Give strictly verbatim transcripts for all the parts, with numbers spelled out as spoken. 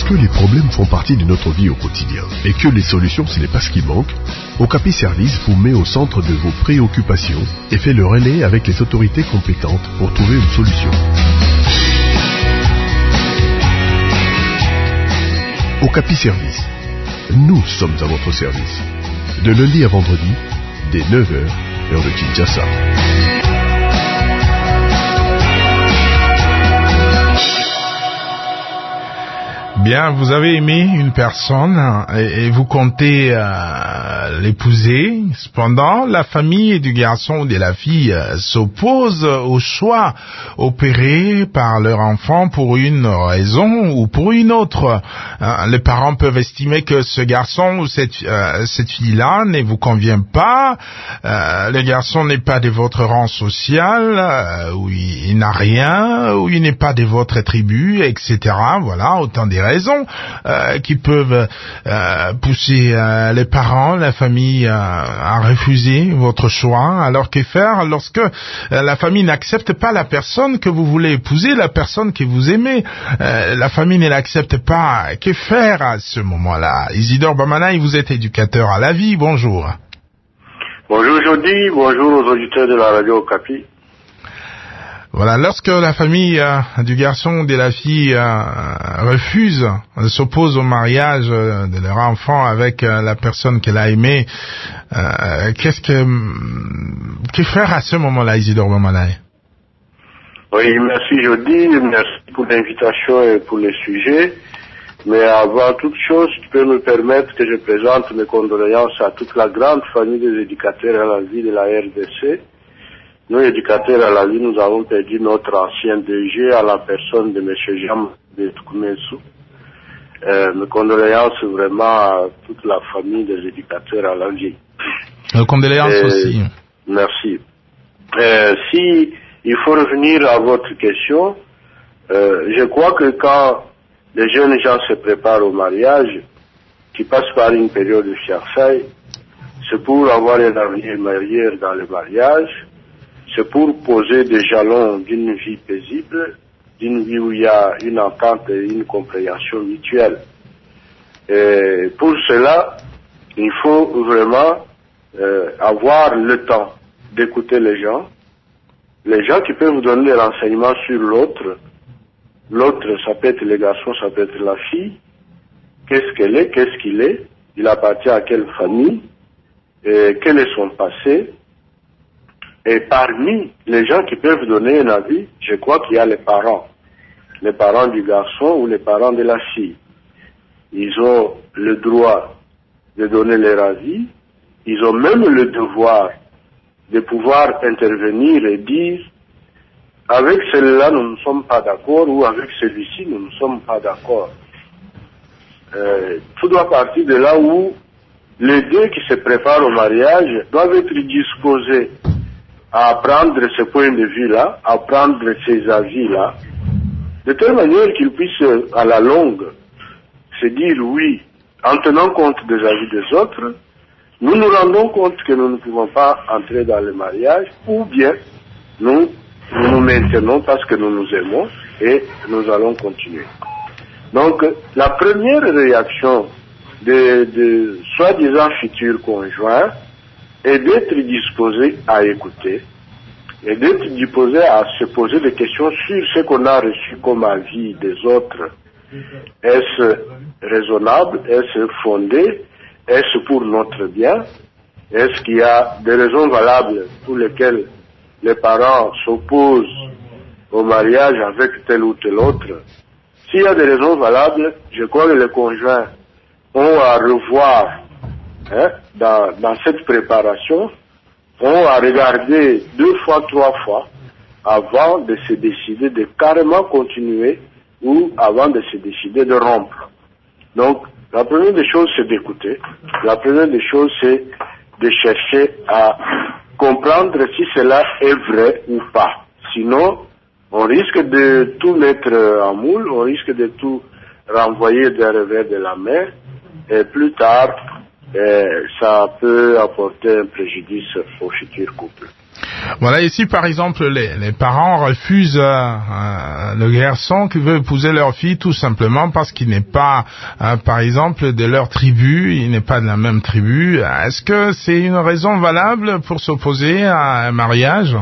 Lorsque les problèmes font partie de notre vie au quotidien et que les solutions, ce n'est pas ce qui manque, Okapi Service vous met au centre de vos préoccupations et fait le relais avec les autorités compétentes pour trouver une solution. Okapi Service. Nous sommes à votre service. De lundi à vendredi, dès neuf heures, heure de Kinshasa. Bien, vous avez aimé une personne et, et vous comptez euh, l'épouser. Cependant, la famille du garçon ou de la fille euh, s'oppose au choix opéré par leur enfant pour une raison ou pour une autre. Euh, les parents peuvent estimer que ce garçon ou cette, euh, cette fille-là ne vous convient pas. Euh, le garçon n'est pas de votre rang social, euh, ou il, il n'a rien, ou il n'est pas de votre tribu, et cetera. Voilà, autant des raisons euh, qui peuvent euh, pousser euh, les parents, la famille euh, à refuser votre choix. Alors que faire lorsque euh, la famille n'accepte pas la personne que vous voulez épouser, la personne que vous aimez, euh, la famille ne l'accepte pas. Que faire à ce moment-là? Isidore Bamanaï, vous êtes éducateur à la vie, bonjour. Bonjour Jody, bonjour aux auditeurs de la radio Okapi. Voilà, lorsque la famille euh, du garçon ou de la fille euh, refuse, euh, s'oppose au mariage euh, de leur enfant avec euh, la personne qu'elle a aimée, euh, qu'est-ce que que faire à ce moment-là, Isidore Bamanaï? Oui, merci Jody, merci pour l'invitation et pour le sujet. Mais avant toute chose, tu peux me permettre que je présente mes condoléances à toute la grande famille des éducateurs à la vie de la R D C. Nous, éducateurs à la vie, nous avons perdu notre ancien D G à la personne de M. Jean de Tukumensou. Euh, mes condoléances vraiment à toute la famille des éducateurs à la vie. Nos condoléances euh, aussi. Merci. Euh, si il faut revenir à votre question, euh, je crois que quand les jeunes gens se préparent au mariage, qui passent par une période de fiançailles, c'est pour avoir un avenir meilleur dans le mariage. C'est pour poser des jalons d'une vie paisible, d'une vie où il y a une entente et une compréhension mutuelle. Et pour cela, il faut vraiment euh, avoir le temps d'écouter les gens, les gens qui peuvent vous donner des renseignements sur l'autre. L'autre, ça peut être le garçon, ça peut être la fille. Qu'est-ce qu'elle est, qu'est-ce qu'il est, il appartient à quelle famille, et quel est son passé. Et parmi les gens qui peuvent donner un avis, je crois qu'il y a les parents. Les parents du garçon ou les parents de la fille. Ils ont le droit de donner leur avis. Ils ont même le devoir de pouvoir intervenir et dire avec celui-là nous ne sommes pas d'accord ou avec celui-ci nous ne sommes pas d'accord. Euh, tout doit partir de là où les deux qui se préparent au mariage doivent être disposés à prendre ce point de vue-là, à prendre ces avis-là, de telle manière qu'ils puissent, à la longue, se dire oui, en tenant compte des avis des autres, nous nous rendons compte que nous ne pouvons pas entrer dans le mariage, ou bien nous nous, nous maintenons parce que nous nous aimons et nous allons continuer. Donc, la première réaction de, de soi-disant futurs conjoints et d'être disposé à écouter, et d'être disposé à se poser des questions sur ce qu'on a reçu comme avis des autres. Est-ce raisonnable? Est-ce fondé? Est-ce pour notre bien? Est-ce qu'il y a des raisons valables pour lesquelles les parents s'opposent au mariage avec tel ou tel autre? S'il y a des raisons valables, je crois que les conjoints ont à revoir Hein, dans, dans cette préparation, on a regardé deux fois, trois fois avant de se décider de carrément continuer ou avant de se décider de rompre. Donc, la première des choses, c'est d'écouter. La première des choses, c'est de chercher à comprendre si cela est vrai ou pas. Sinon, on risque de tout mettre en moule, on risque de tout renvoyer d'un revers de la main, et plus tard, Euh, ça peut apporter un préjudice au futur couple. Voilà, ici par exemple, les, les parents refusent euh, euh, le garçon qui veut épouser leur fille tout simplement parce qu'il n'est pas, euh, par exemple, de leur tribu, il n'est pas de la même tribu. Est-ce que c'est une raison valable pour s'opposer à un mariage?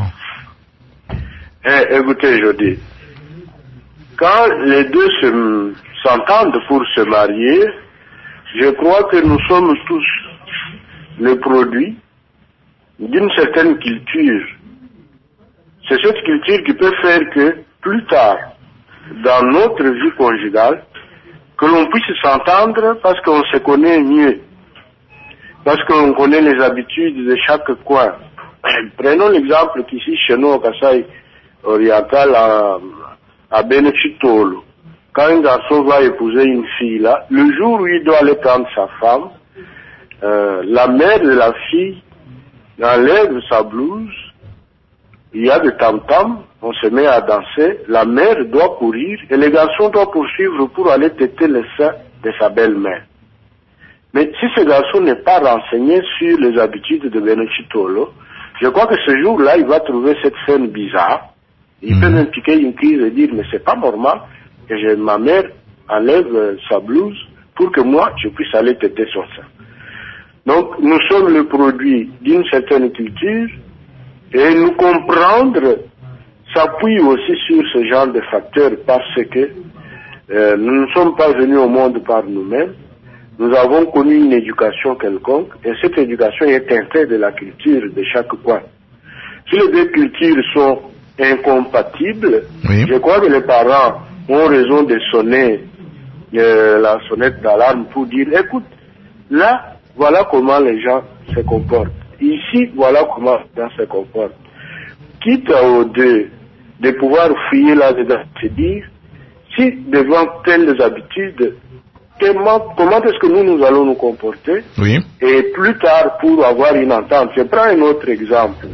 Eh, écoutez, je dis, quand les deux se, s'entendent pour se marier, je crois que nous sommes tous le produit d'une certaine culture. C'est cette culture qui peut faire que, plus tard, dans notre vie conjugale, que l'on puisse s'entendre parce qu'on se connaît mieux, parce qu'on connaît les habitudes de chaque coin. Prenons l'exemple qu'ici, chez nous, au Kasaï oriental, à, à Benechitolo, quand un garçon va épouser une fille là, le jour où il doit aller prendre sa femme, euh, la mère de la fille enlève sa blouse, il y a des tam-tams, on se met à danser, la mère doit courir et le garçon doit poursuivre pour aller têter le sein de sa belle-mère. Mais si ce garçon n'est pas renseigné sur les habitudes de Benechitolo, je crois que ce jour-là, il va trouver cette scène bizarre. Il mmh. peut même piquer une crise et dire, mais c'est pas normal que je, ma mère enlève euh, sa blouse pour que moi, je puisse aller têter son sein. Donc, nous sommes le produit d'une certaine culture et nous comprendre s'appuie aussi sur ce genre de facteurs parce que euh, nous ne sommes pas venus au monde par nous-mêmes. Nous avons connu une éducation quelconque et cette éducation est teintée de la culture de chaque coin. Si les deux cultures sont incompatibles, oui. je crois que les parents ont raison de sonner euh, la sonnette d'alarme pour dire, écoute, là, voilà comment les gens se comportent. Ici, voilà comment les gens se comportent. Quitte aux deux de pouvoir fouiller là-dedans, se dire, si devant telles habitudes, comment, comment est-ce que nous, nous allons nous comporter? Oui. Et plus tard, pour avoir une entente. Je prends un autre exemple.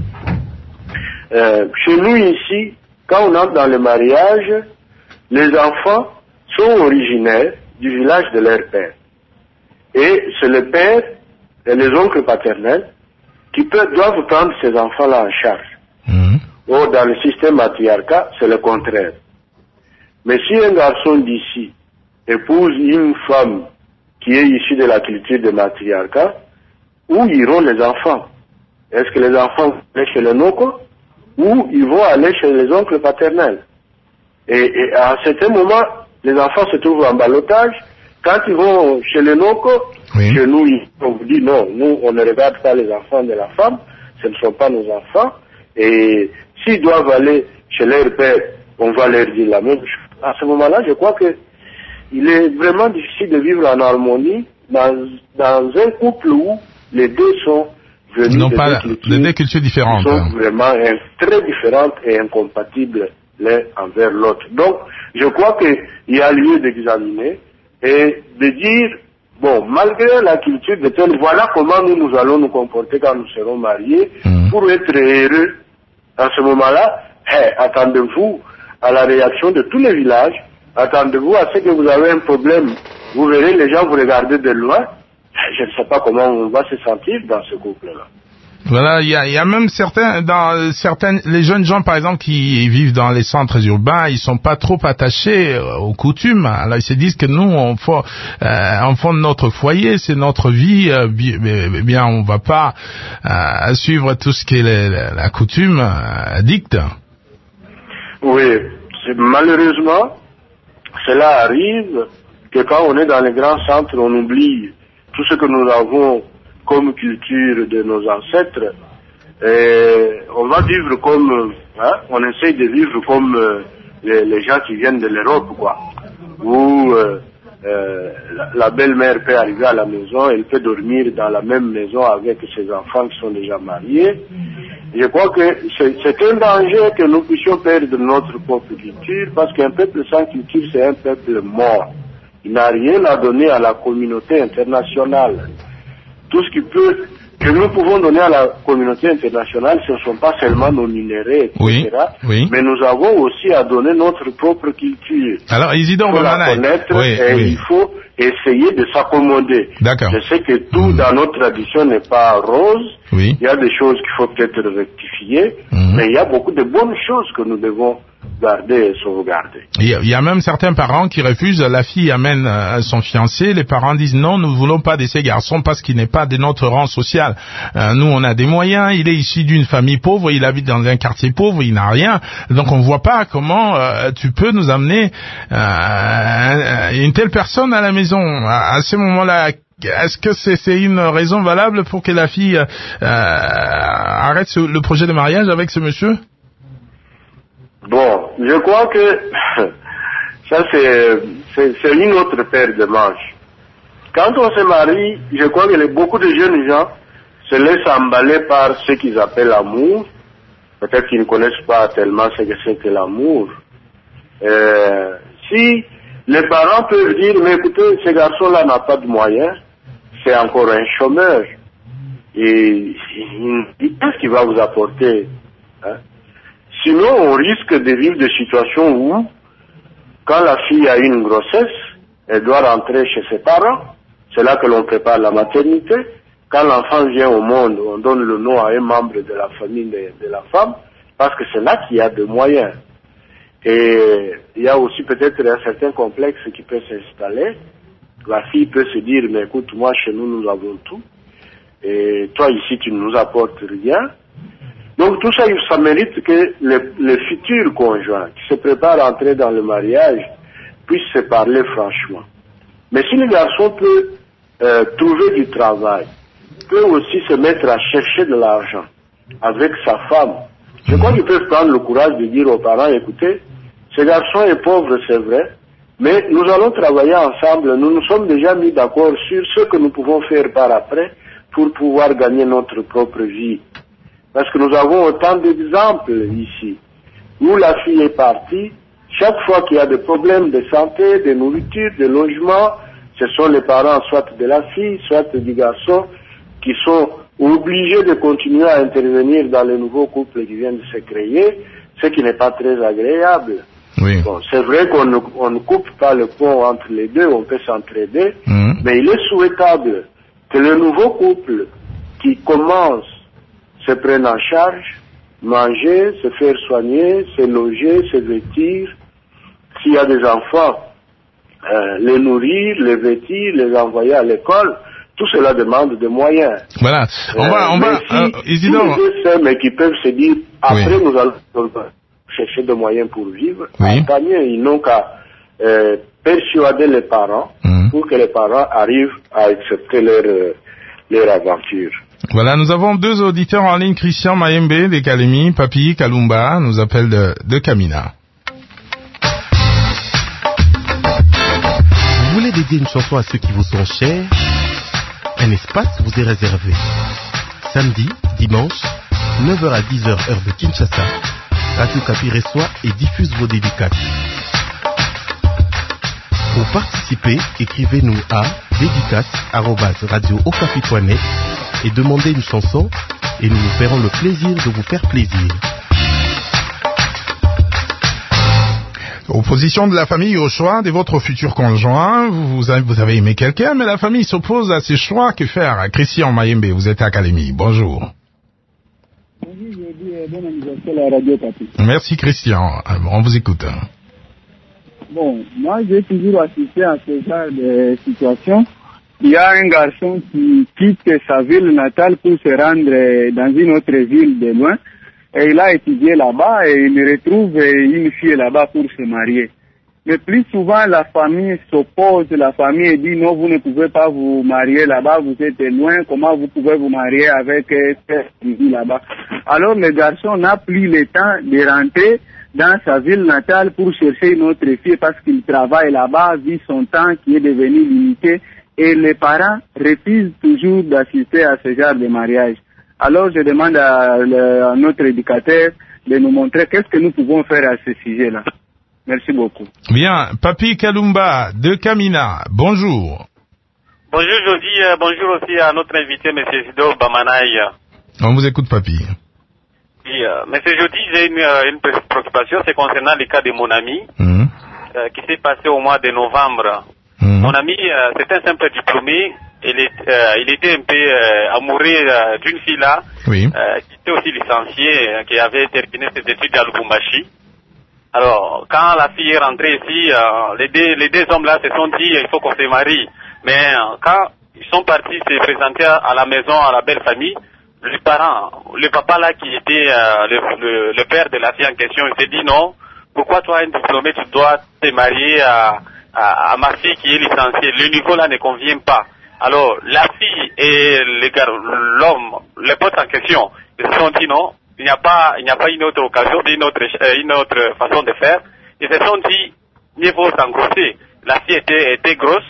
Euh, chez nous ici, quand on entre dans le mariage, les enfants sont originaires du village de leur père. Et c'est le père et les oncles paternels qui peuvent, doivent prendre ces enfants-là en charge. Mmh. Or, dans le système matriarcat, c'est le contraire. Mais si un garçon d'ici épouse une femme qui est issue de la culture de matriarcat, où iront les enfants? Est-ce que les enfants vont aller chez le Noko ou ils vont aller chez les oncles paternels? Et, et à un certain moment, les enfants se trouvent en ballottage. Quand ils vont chez les Noko, oui. chez nous, on vous dit non, nous, on ne regarde pas les enfants de la femme, ce ne sont pas nos enfants. Et s'ils doivent aller chez leur père, on va leur dire la même chose. À ce moment-là, je crois que il est vraiment difficile de vivre en harmonie dans, dans un couple où les deux sont venus non de pas deux cultures, des cultures différentes. Ils sont vraiment hein, très différentes et incompatibles l'un envers l'autre. Donc, je crois qu'il y a lieu d'examiner et de dire, bon, malgré la culture de tel, voilà comment nous, nous allons nous comporter quand nous serons mariés mmh. pour être heureux. À ce moment-là, hey, attendez-vous à la réaction de tous les villages. Attendez-vous à ce que vous avez un problème. Vous verrez les gens vous regarder de loin. Je ne sais pas comment on va se sentir dans ce couple-là. Voilà, il y a, y a même certains, dans certaines, les jeunes gens par exemple qui vivent dans les centres urbains, ils sont pas trop attachés aux coutumes. Alors ils se disent que nous, on faut, euh, en fond de notre foyer, c'est notre vie. Euh, bien, bien, on va pas euh, suivre tout ce qui est la, la coutume euh, dicte. Oui, c'est, malheureusement, cela arrive que quand on est dans les grands centres, on oublie tout ce que nous avons comme culture de nos ancêtres. Et on va vivre comme, hein, on essaye de vivre comme euh, les, les gens qui viennent de l'Europe, quoi. Où euh, euh, la, la belle-mère peut arriver à la maison, elle peut dormir dans la même maison avec ses enfants qui sont déjà mariés. Je crois que c'est, c'est un danger que nous puissions perdre notre propre culture, parce qu'un peuple sans culture, c'est un peuple mort. Il n'a rien à donner à la communauté internationale. Tout ce qui peut que nous pouvons donner à la communauté internationale, ce ne sont pas seulement nos minéraux, et cetera, oui, oui. mais nous avons aussi à donner notre propre culture. Alors, Isidore, il faut la connaître oui, et oui. il faut essayer de s'accommoder. D'accord. Je sais que tout mmh. dans notre tradition n'est pas rose. Oui. Il y a des choses qu'il faut peut-être rectifier, mmh. mais il y a beaucoup de bonnes choses que nous devons garder et sauvegarder. Il y, a, il y a même certains parents qui refusent. La fille amène euh, son fiancé. Les parents disent non, nous ne voulons pas de ces garçons parce qu'il n'est pas de notre rang social. Euh, nous, on a des moyens. Il est issu d'une famille pauvre. Il habite dans un quartier pauvre. Il n'a rien. Donc, on ne voit pas comment euh, tu peux nous amener euh, une telle personne à la maison. À, à ce moment-là, est-ce que c'est, c'est une raison valable pour que la fille euh, arrête ce, le projet de mariage avec ce monsieur? Bon, je crois que ça c'est, c'est, c'est une autre paire de manches. Quand on se marie, je crois que les, beaucoup de jeunes gens se laissent emballer par ce qu'ils appellent l'amour. Peut-être qu'ils ne connaissent pas tellement ce que c'est que l'amour. Euh, si les parents peuvent dire, mais écoutez, ce garçon-là n'a pas de moyens, c'est encore un chômeur. Et qu'est-ce qu'il va vous apporter, hein? Sinon, on risque de vivre des situations où, quand la fille a une grossesse, elle doit rentrer chez ses parents. C'est là que l'on prépare la maternité. Quand l'enfant vient au monde, on donne le nom à un membre de la famille de, de la femme, parce que c'est là qu'il y a des moyens. Et il y a aussi peut-être un certain complexe qui peut s'installer. La fille peut se dire, mais écoute, moi, chez nous, nous avons tout. Et toi, ici, tu ne nous apportes rien. Donc tout ça, ça mérite que les, les futurs conjoints qui se préparent à entrer dans le mariage puissent se parler franchement. Mais si le garçon peut euh, trouver du travail, peut aussi se mettre à chercher de l'argent avec sa femme, je crois qu'ils peuvent prendre le courage de dire aux parents, écoutez, ce garçon est pauvre, c'est vrai, mais nous allons travailler ensemble, nous nous sommes déjà mis d'accord sur ce que nous pouvons faire par après pour pouvoir gagner notre propre vie. Parce que nous avons autant d'exemples ici, où la fille est partie, chaque fois qu'il y a des problèmes de santé, de nourriture, de logement, ce sont les parents, soit de la fille, soit du garçon, qui sont obligés de continuer à intervenir dans les nouveaux couples qui viennent de se créer, ce qui n'est pas très agréable. Oui. Bon, c'est vrai qu'on ne, on ne coupe pas le pont entre les deux, on peut s'entraider, mmh. mais il est souhaitable que le nouveau couple qui commence se prennent en charge, manger, se faire soigner, se loger, se vêtir. S'il y a des enfants, euh, les nourrir, les vêtir, les envoyer à l'école, tout cela demande des moyens. Voilà. On euh, va, on va, si euh, Isidore. Tous les deux mais qui peuvent se dire, après oui. nous allons chercher des moyens pour vivre, oui. tant mieux, ils n'ont qu'à euh, persuader les parents mmh. pour que les parents arrivent à accepter leur, euh, leur aventure. Voilà, nous avons deux auditeurs en ligne, Christian Mayembe de Kalemi, Papi Kalumba nous appelle de, de Kamina. Vous voulez dédier une chanson à ceux qui vous sont chers? Un espace vous est réservé. Samedi, dimanche, neuf heures à dix heures heure de Kinshasa, Radio Kapi reçoit et diffuse vos dédicaces. Pour participer, écrivez-nous à dédicace arobase radio okapi point net et demandez une chanson et nous nous ferons le plaisir de vous faire plaisir. Opposition de la famille au choix de votre futur conjoint. Vous avez, vous avez aimé quelqu'un, mais la famille s'oppose à ces choix. Que faire? Christian Mayembe, vous êtes à Kalemi. Bonjour. Bonjour, je dis bon anniversaire à la Radio Kapi. Merci Christian. On vous écoute. Bon, moi j'ai toujours assisté à ce genre de situation. Il y a un garçon qui quitte sa ville natale pour se rendre dans une autre ville de loin. Et il a étudié là-bas et il retrouve une fille là-bas pour se marier. Mais plus souvent, la famille s'oppose, la famille dit non, vous ne pouvez pas vous marier là-bas, vous êtes loin, comment vous pouvez vous marier avec cette fille là-bas? Alors le garçon n'a plus le temps de rentrer dans sa ville natale pour chercher une autre fille parce qu'il travaille là-bas, vit son temps qui est devenu limité et les parents refusent toujours d'assister à ce genre de mariage. Alors je demande à, le, à notre éducateur de nous montrer qu'est-ce que nous pouvons faire à ce sujet-là. Merci beaucoup. Bien, Papi Kalumba de Kamina, bonjour. Bonjour Jody, euh, bonjour aussi à notre invité, M. Isidore Bamanaï. On vous écoute, papy. Oui, euh, M. Jody, j'ai une, euh, une préoccupation, c'est concernant le cas de mon ami, Mmh. euh, qui s'est passé au mois de novembre. Mmh. Mon ami, euh, c'est un simple diplômé, il, est, euh, il était un peu euh, amoureux euh, d'une fille là, Oui. euh, qui était aussi licenciée, euh, qui avait terminé ses études à Lubumbashi. Alors, quand la fille est rentrée ici, euh, les, deux, les deux hommes là se sont dit il faut qu'on se marie. Mais euh, quand ils sont partis se présenter à la maison, à la belle famille, les parents, le papa là qui était euh, le, le, le père de la fille en question, il s'est dit non, pourquoi toi un diplômé tu dois te marier à, à, à ma fille qui est licenciée, le niveau là ne convient pas. Alors la fille et le gars, l'homme, les potes en question, ils se sont dit non, il n'y a pas, il n'y a pas une autre occasion, une autre, une autre façon de faire. Ils se sont dit, mieux vaut s'engrosser. La fille était, était grosse,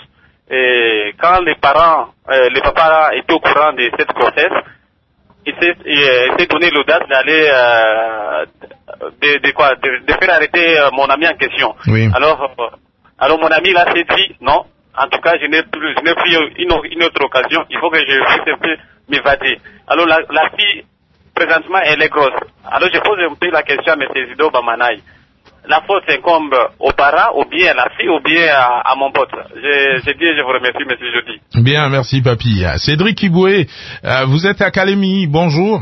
et quand les parents, euh, le papa était au courant de cette grossesse, il s'est, il s'est donné l'audace d'aller, euh, de, de quoi, de, de faire arrêter euh, mon ami en question. Oui. Alors, euh, alors mon ami là s'est dit, non, en tout cas, je n'ai plus, je n'ai plus une, une autre occasion, il faut que je puisse un peu m'évader. Alors la, la fille, présentement, elle est grosse. Alors je pose un peu la question à M. Isidore Bamanaï. La faute incombe aux parents, ou bien à la fille, ou bien à, à mon pote. Je, je dis, je vous remercie, M. Jody. Bien, merci, papy. Cédric Iboué, euh, vous êtes à Calémie, bonjour.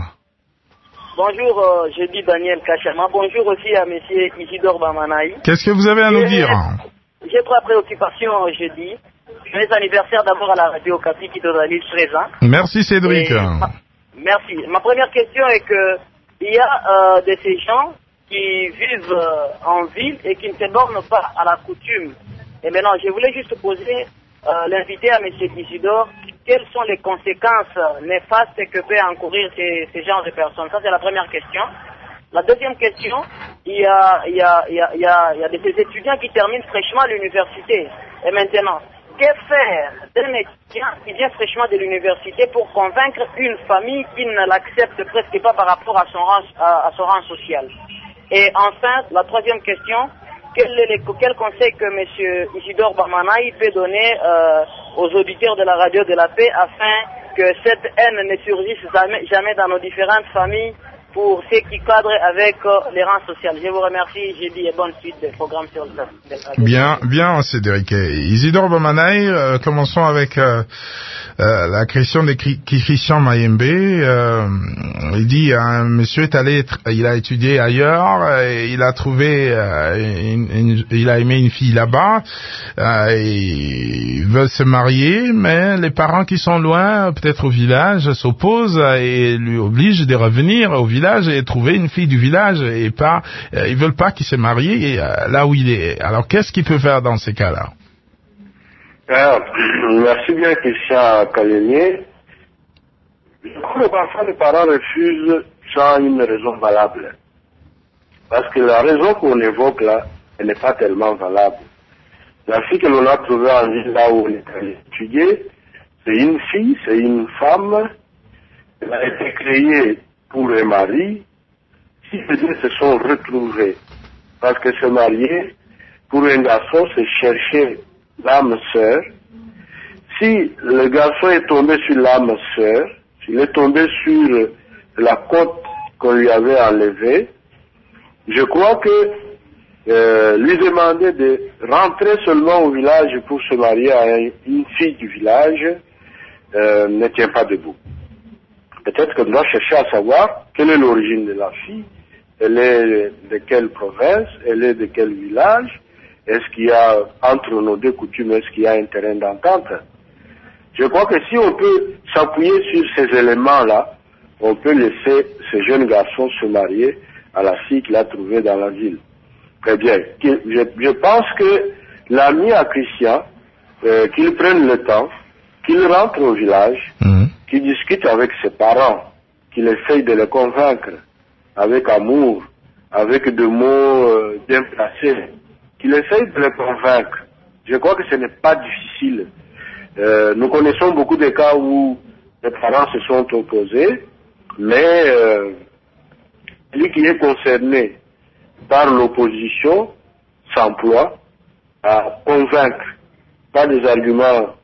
Bonjour, euh, je dis Daniel Kachama. Bonjour aussi à M. Isidore Bamanaï. Qu'est-ce que vous avez à nous Et dire? J'ai trois préoccupations jeudi. Joyeux anniversaire d'abord à la radio Capi qui totalise treize ans. Merci, Cédric. Et, ma, merci. Ma première question est que il y a euh, de ces gens qui vivent euh, en ville et qui ne se bornent pas à la coutume. Et maintenant, je voulais juste poser euh, l'invité à M. Isidore, quelles sont les conséquences néfastes que peut encourir ces, ces genres de personnes? Ça, c'est la première question. La deuxième question, il y a, il y a, il y a, il y a, il y a des étudiants qui terminent fraîchement l'université. Et maintenant, que faire d'un étudiant qui vient fraîchement de l'université pour convaincre une famille qui ne l'accepte presque pas par rapport à son rang, à, à son rang social? Et enfin, la troisième question, quel, est les, quel conseil que M. Isidore Bamanaï peut donner euh, aux auditeurs de la radio de la paix afin que cette haine ne surgisse jamais, jamais dans nos différentes familles pour ceux qui cadrent avec euh, les rangs sociaux? Je vous remercie, j'ai dit et bonne suite des programmes sur le radio. Bien, bien, Cédric. Isidore Bamanaï, euh, commençons avec euh, euh, la question de Christian Mayembe. Euh, il dit, un monsieur est allé, il a étudié ailleurs, et il a trouvé, euh, une, une, il a aimé une fille là-bas, euh, et il veut se marier, mais les parents qui sont loin, peut-être au village, s'opposent et lui obligent de revenir au village et trouver une fille du village, et pas, euh, ils veulent pas qu'il se marie et, euh, là où il est. Alors qu'est-ce qu'il peut faire dans ces cas-là? Ah, merci bien, Christian Calémier. Je crois que parfois les parents refusent sans une raison valable. Parce que la raison qu'on évoque là, elle n'est pas tellement valable. La fille que l'on a trouvée en ville là où on est allé étudier, c'est une fille, c'est une femme. Elle a été créée pour un mari. Si les deux se sont retrouvés, parce que se marier, pour un garçon, c'est chercher l'âme sœur. Si le garçon est tombé sur l'âme sœur, s'il est tombé sur la côte qu'on lui avait enlevée, je crois que euh, lui demander de rentrer seulement au village pour se marier à une fille du village euh, ne tient pas debout. Peut-être qu'on doit chercher à savoir quelle est l'origine de la fille, elle est de quelle province, elle est de quel village, est-ce qu'il y a entre nos deux coutumes, est-ce qu'il y a un terrain d'entente? Je crois que si on peut s'appuyer sur ces éléments-là, on peut laisser ce jeune garçon se marier à la fille qu'il a trouvée dans la ville. Très bien. Je, je pense que l'ami à Christian, euh, qu'il prenne le temps, qu'il rentre au village, mmh. qu'il discute avec ses parents, qu'il essaye de les convaincre avec amour, avec des mots euh, bien placés, qu'il essaye de les convaincre. Je crois que ce n'est pas difficile. Euh, nous connaissons beaucoup de cas où les parents se sont opposés, mais euh, celui qui est concerné par l'opposition s'emploie à convaincre, pas des arguments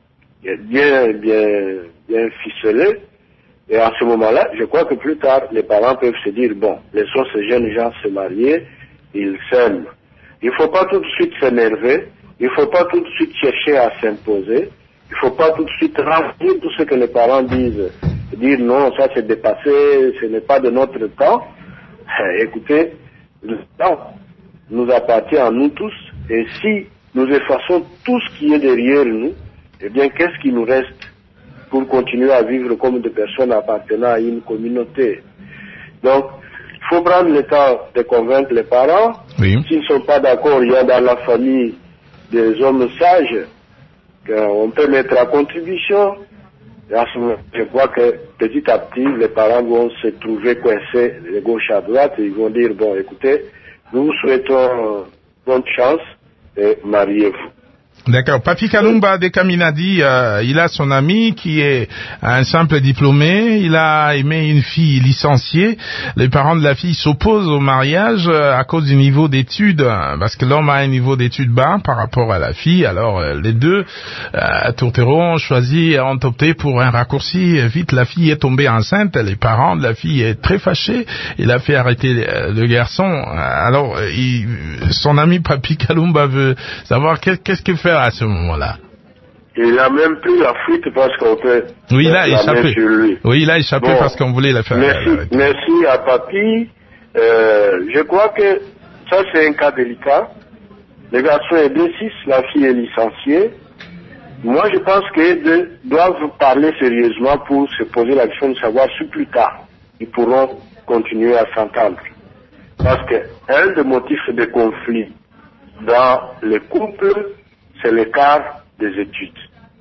bien, bien, bien ficelé. Et à ce moment-là, je crois que plus tard, les parents peuvent se dire, bon, laissons ces jeunes gens se marier, ils s'aiment. Il ne faut pas tout de suite s'énerver, il ne faut pas tout de suite chercher à s'imposer, il ne faut pas tout de suite remplir tout ce que les parents disent. Dire non, ça c'est dépassé, ce n'est pas de notre temps. Écoutez, le temps nous appartient à nous tous, et si nous effaçons tout ce qui est derrière nous, eh bien qu'est-ce qui nous reste pour continuer à vivre comme des personnes appartenant à une communauté? Donc, il faut prendre le temps de convaincre les parents. Oui. S'ils ne sont pas d'accord, il y a dans la famille des hommes sages qu'on peut mettre à contribution. Et à ce moment, je crois que petit à petit, les parents vont se trouver coincés de gauche à droite et ils vont dire, bon, écoutez, nous vous souhaitons bonne chance et mariez-vous. D'accord. Papi Kalumba de Kaminadi, euh, il a son ami qui est un simple diplômé. Il a aimé une fille licenciée. Les parents de la fille s'opposent au mariage euh, à cause du niveau d'études, euh, parce que l'homme a un niveau d'études bas par rapport à la fille. Alors euh, les deux euh, tourtereaux ont choisi, ont opté pour un raccourci. Vite, la fille est tombée enceinte. Les parents de la fille est très fâchés. Il a fait arrêter le garçon. Alors, il, son ami Papi Kalumba veut savoir qu'est-ce qu'il fait à ce moment-là. Il a même pris la fuite parce qu'on peut oui, il a échappé. Sur lui. Oui, il a échappé bon, parce qu'on voulait la faire. Merci, la merci à Papi. Euh, je crois que ça c'est un cas délicat. Le garçon est D six, la fille est licenciée. Moi je pense qu'ils doivent parler sérieusement pour se poser la question de savoir si plus tard ils pourront continuer à s'entendre. Parce que un des motifs de conflit dans le couple, c'est l'écart des études.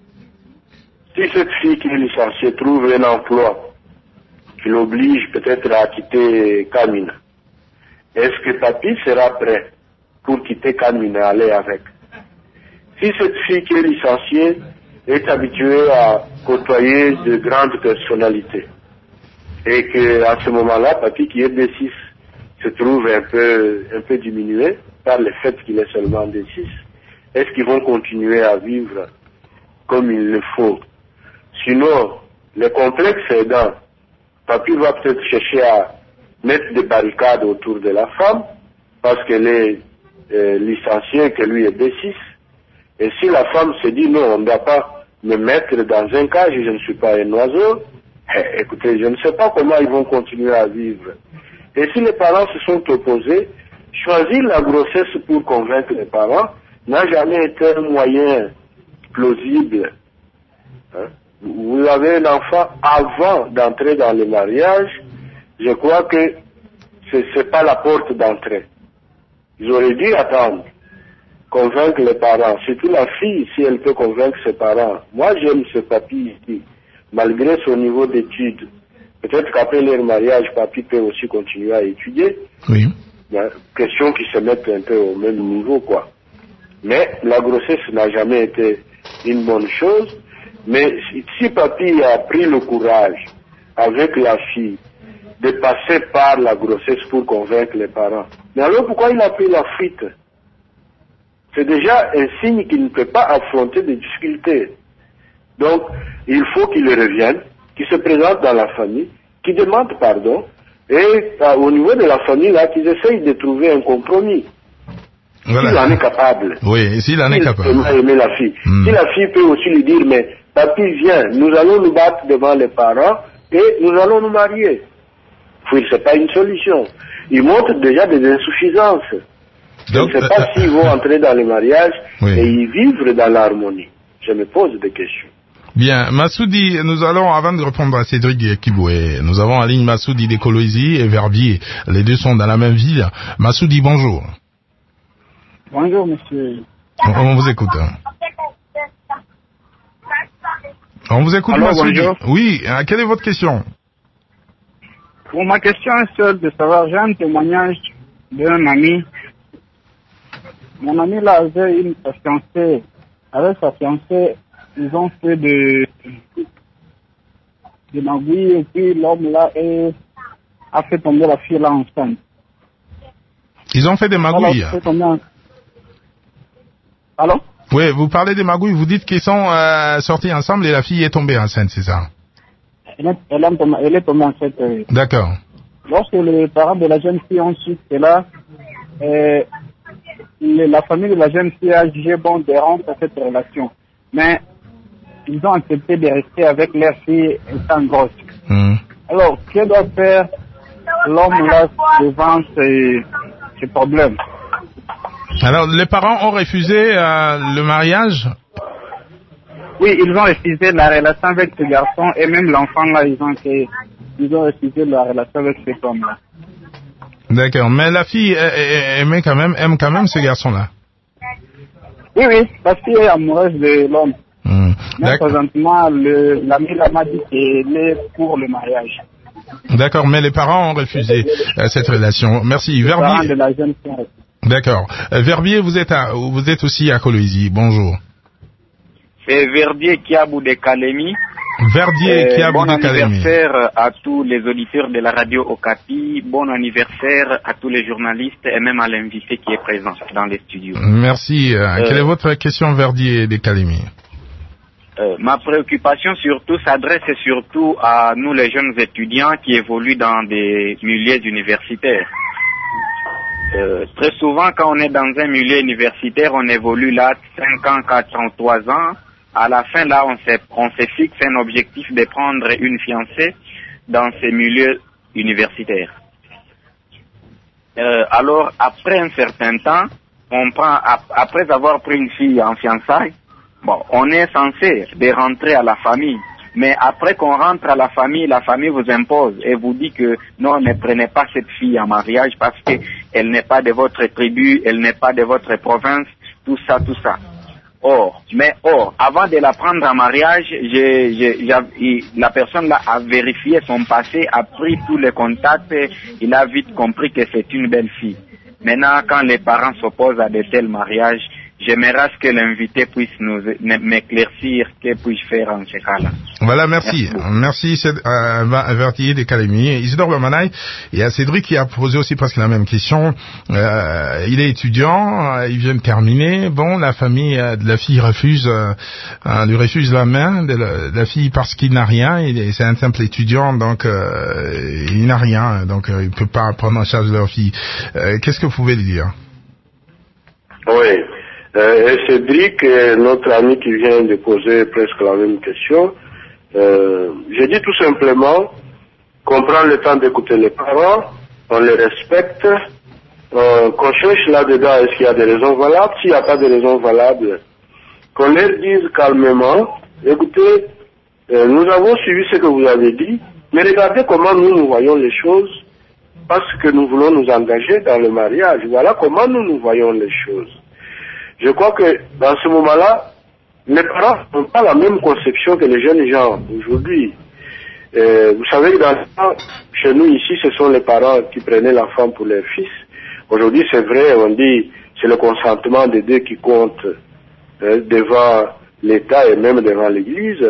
Si cette fille qui est licenciée trouve un emploi qui l'oblige peut-être à quitter Kamina, est-ce que Papi sera prêt pour quitter Kamina et aller avec? Si cette fille qui est licenciée est habituée à côtoyer de grandes personnalités et qu'à ce moment-là, Papi qui est D six se trouve un peu, un peu diminué par le fait qu'il est seulement D six, est-ce qu'ils vont continuer à vivre comme il le faut? Sinon, le complexe aidant, Papi va peut-être chercher à mettre des barricades autour de la femme parce qu'elle est euh, licenciée, que lui est D six. Et si la femme se dit non, on ne doit pas me mettre dans un cage, je ne suis pas un oiseau, eh, écoutez, je ne sais pas comment ils vont continuer à vivre. Et si les parents se sont opposés, choisir la grossesse pour convaincre les parents n'a jamais été un moyen plausible. Hein? Vous avez un enfant avant d'entrer dans le mariage, je crois que ce n'est pas la porte d'entrée. Ils auraient dû attendre, convaincre les parents, surtout la fille, si elle peut convaincre ses parents. Moi, j'aime ce papy ici, malgré son niveau d'études. Peut-être qu'après leur mariage, papy peut aussi continuer à étudier. Oui. Ben, question qu'ils se mettent un peu au même niveau, quoi. Mais la grossesse n'a jamais été une bonne chose. Mais si, si papy a pris le courage, avec la fille, de passer par la grossesse pour convaincre les parents, mais alors pourquoi il a pris la fuite? C'est déjà un signe qu'il ne peut pas affronter des difficultés. Donc, il faut qu'il revienne, qu'il se présente dans la famille, qu'il demande pardon, et euh, au niveau de la famille, là, qu'ils essayent de trouver un compromis. Voilà. S'il en est capable. Oui, s'il en est s'il capable. Il aimer la fille. Hmm. Si la fille peut aussi lui dire, mais papy, viens, nous allons nous battre devant les parents et nous allons nous marier. Oui, c'est pas une solution. Ils montrent déjà des insuffisances. Donc, je ne sais pas euh, s'ils vont entrer dans le mariage oui. et y vivre dans l'harmonie. Je me pose des questions. Bien, Massoudi, nous allons, avant de répondre à Cédric Kiboué, nous avons en ligne Massoudi de Coloisie et Verbier. Les deux sont dans la même ville. Massoudi, bonjour. Bonjour, monsieur. On, on vous écoute. On vous écoute, Massoudi. Oui, quelle est votre question? Bon, ma question est seule de savoir, j'ai un témoignage d'un ami. Mon ami là avait une fiancée. Avec sa fiancée, ils ont fait de, de magouilles et puis l'homme là est, a fait tomber la fille là enceinte. Ils ont fait des magouilles? Alors, fait tomber en... Alors Oui, vous parlez des magouilles, vous dites qu'ils sont euh, sortis ensemble et la fille est tombée enceinte, c'est ça? Elle est, elle est tombée, elle est tombée enceinte. Euh, D'accord. Lorsque les parents de la jeune fille ont su cela, euh, le, la famille de la jeune fille a jugé bon de rompre cette relation. Mais ils ont accepté de rester avec leur fille étant grosse. Mmh. Alors, que doit faire l'homme là devant ces, ces problèmes? Alors, les parents ont refusé euh, le mariage? Oui, ils ont refusé la relation avec ce garçon et même l'enfant là, ils ont, été, ils ont refusé la relation avec cet homme-là. D'accord, mais la fille aime quand même, aime quand même ce garçon-là? Oui, oui, la fille est amoureuse de l'homme. Mmh. Mais présentement, le, l'ami là m'a dit qu'elle est pour le mariage. D'accord, mais les parents ont refusé euh, cette relation. Merci. Les Verbier. parents de la jeune fille. D'accord. Euh, Verbier, vous êtes à, vous êtes aussi à Kolwezi. Bonjour. C'est Verdier Kiabou de Kalemi. Verdier euh, Kiabou bon de Kalemi. Bon anniversaire à tous les auditeurs de la radio Okapi. Bon anniversaire à tous les journalistes et même à l'invité qui est présent dans les studios. Merci. Euh, euh, quelle est votre question, Verdier de Kalemi? Euh, ma préoccupation surtout s'adresse surtout à nous les jeunes étudiants qui évoluent dans des milieux universitaires. Euh, très souvent quand on est dans un milieu universitaire, on évolue là cinq ans, quatre ans, trois ans. À la fin là, on se, on se fixe un objectif de prendre une fiancée dans ces milieux universitaires. Euh, alors après un certain temps, on prend après avoir pris une fille en fiançailles, bon, on est censé de rentrer à la famille, mais après qu'on rentre à la famille, la famille vous impose et vous dit que non, ne prenez pas cette fille en mariage parce que elle n'est pas de votre tribu, elle n'est pas de votre province, tout ça, tout ça. Or, mais or, avant de la prendre en mariage, j'ai, j'ai, j'ai, la personne là a vérifié son passé, a pris tous les contacts, et il a vite compris que c'est une belle fille. Maintenant, quand les parents s'opposent à de tels mariages, j'aimerais à ce que l'invité puisse nous m'éclaircir, que puis-je faire en ce cas-là. Voilà, merci. Merci, c'est euh, Verdier de Kalemi. Isidore Bamanaï, il y a Cédric qui a posé aussi presque la même question. Euh, il est étudiant, il vient de terminer. Bon, la famille de la fille refuse, euh, lui refuse la main de la, de la fille parce qu'il n'a rien. Il, c'est un simple étudiant, donc euh, il n'a rien, donc euh, il ne peut pas prendre en charge leur fille. Euh, qu'est-ce que vous pouvez lui dire? Oui. Euh, et Cédric, notre ami qui vient de poser presque la même question, euh, je dis tout simplement qu'on prend le temps d'écouter les parents, on les respecte, euh, qu'on cherche là-dedans est-ce qu'il y a des raisons valables, s'il n'y a pas de raisons valables, qu'on leur dise calmement, écoutez, euh, nous avons suivi ce que vous avez dit, mais regardez comment nous nous voyons les choses, parce que nous voulons nous engager dans le mariage, voilà comment nous nous voyons les choses. Je crois que dans ce moment-là, les parents n'ont pas la même conception que les jeunes gens aujourd'hui. Euh, vous savez que dans le temps, chez nous ici, ce sont les parents qui prenaient l'enfant pour leur fils. Aujourd'hui, c'est vrai, on dit c'est le consentement des deux qui compte euh, devant l'État et même devant l'Église.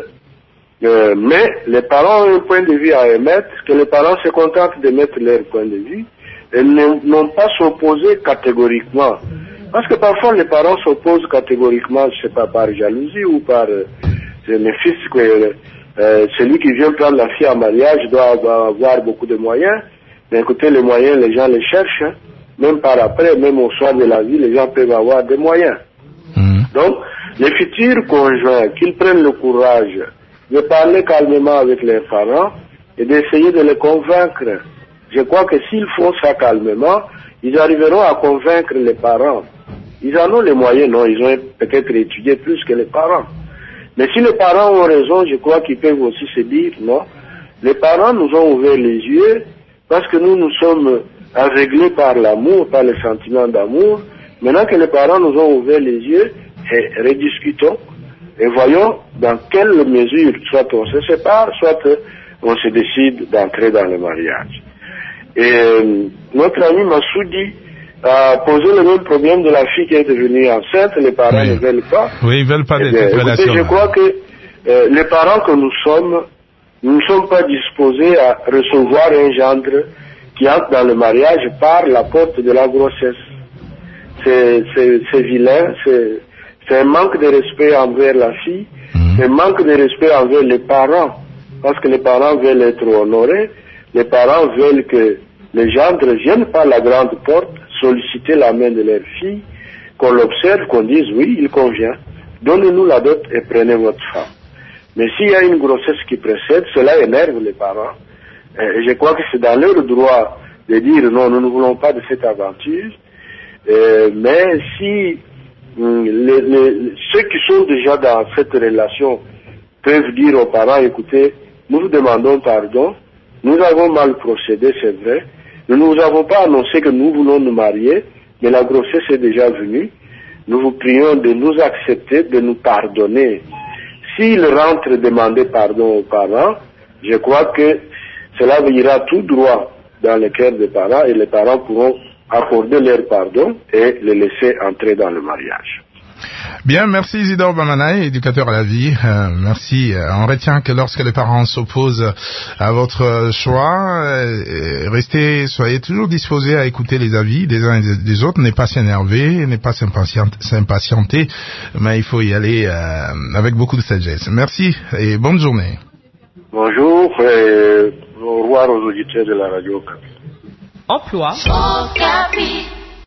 Euh, mais les parents ont un point de vue à émettre, que les parents se contentent de mettre leur point de vue et n'ont pas s'opposer catégoriquement. Parce que parfois les parents s'opposent catégoriquement, je sais pas, par jalousie ou par euh, mes fils, que euh, celui qui vient prendre la fille en mariage doit, doit avoir beaucoup de moyens. Mais écoutez, les moyens, les gens les cherchent, hein. Même par après, même au soir de la vie, les gens peuvent avoir des moyens. Mmh. Donc, les futurs conjoints, qu'ils prennent le courage de parler calmement avec leurs parents et d'essayer de les convaincre. Je crois que s'ils font ça calmement, ils arriveront à convaincre les parents. Ils en ont les moyens, non, ils ont peut-être étudié plus que les parents. Mais si les parents ont raison, je crois qu'ils peuvent aussi se dire, non, les parents nous ont ouvert les yeux parce que nous nous sommes aveuglés par l'amour, par le sentiment d'amour. Maintenant que les parents nous ont ouvert les yeux, et rediscutons et voyons dans quelle mesure, soit on se sépare, soit on se décide d'entrer dans le mariage. Et euh, notre ami Massoudi a posé le même problème de la fille qui est devenue enceinte, les parents oui. ne veulent pas. Oui, ils veulent pas de cette relation. Je crois que euh, les parents que nous sommes, nous ne sommes pas disposés à recevoir un gendre qui entre dans le mariage par la porte de la grossesse. C'est, c'est, c'est vilain, c'est, C'est un manque de respect envers la fille, mmh. c'est un manque de respect envers les parents, parce que les parents veulent être honorés, les parents veulent que les gendre viennent par la grande porte solliciter la main de leur fille, qu'on l'observe, qu'on dise oui, il convient, donnez-nous la dot et prenez votre femme. Mais s'il y a une grossesse qui précède, cela énerve les parents, et je crois que c'est dans leur droit de dire non, nous ne voulons pas de cette aventure, euh, mais si hum, les, les, ceux qui sont déjà dans cette relation peuvent dire aux parents, écoutez, nous vous demandons pardon, nous avons mal procédé, c'est vrai, nous ne vous avons pas annoncé que nous voulons nous marier, mais la grossesse est déjà venue, nous vous prions de nous accepter, de nous pardonner. S'ils rentrent demander pardon aux parents, je crois que cela ira tout droit dans le cœur des parents et les parents pourront accorder leur pardon et les laisser entrer dans le mariage. Bien, merci Isidore Bamanaï, éducateur à la vie. Euh, merci. On retient que lorsque les parents s'opposent à votre choix, euh, restez, soyez toujours disposés à écouter les avis des uns et des autres, n'est pas s'énerver, n'est pas s'impatienter, mais il faut y aller euh, avec beaucoup de sagesse. Merci et bonne journée. Bonjour et au revoir aux auditeurs de la radio Okapi. Emploi. Okapi.